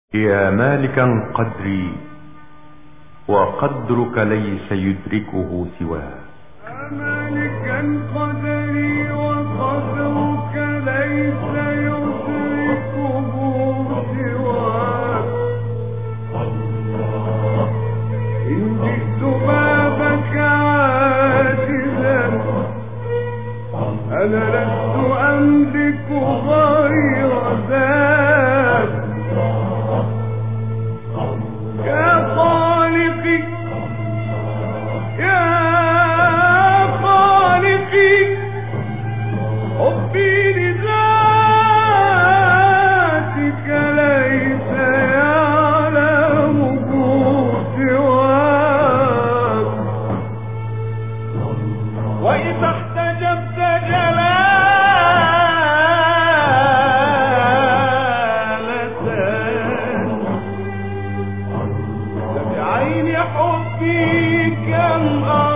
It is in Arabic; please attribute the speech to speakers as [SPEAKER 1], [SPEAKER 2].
[SPEAKER 1] يا مالك القدر وقدرك ليس يدركه سواه.
[SPEAKER 2] يا مالك القدر وقدرك ليس يدركه سواك. إن جئت بابك عاجزا أنا لست أملك غير ذاك. يا خالقي يا خالقي حبي لذاتك ليس يعلمه سواك. وإذا احتجبت جلالة بعين حبي كم